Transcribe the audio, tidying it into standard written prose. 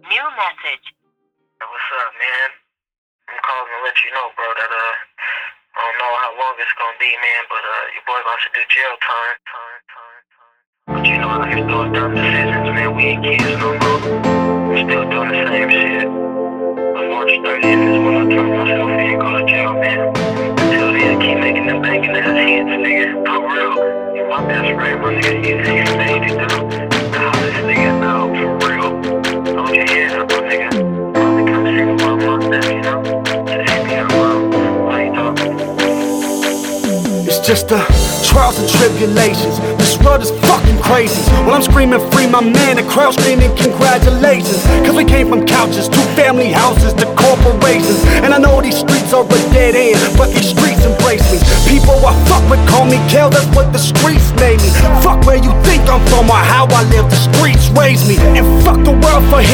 New message. What's up, man? I'm calling to let you know, bro, that I don't know how long it's gonna be, man, but your boy about to do jail time. But you know, out here doing dumb decisions, man. We ain't kids no more. We're still doing the same shit. But March 30th is when I turn myself in and go to jail, man. Until then, keep making them banging ass hits, nigga. For real. You're my best friend, my nigga. You made it, dude. Nah, this nigga out, for real. Hold your head up, my nigga. Probably come see me one more day, you know? Just hit me up, bro. How you doing? It's just the trials and tribulations. This world is fucking crazy. When I'm screaming free my man, the crowd screaming congratulations. Cause we came from couches to family houses to corporations. And I know these streets are a dead end, but these streets embrace me. People I fuck with call me Kel, that's what the streets made me. Fuck where you think I'm from or how I live, the streets raised me. And fuck the world for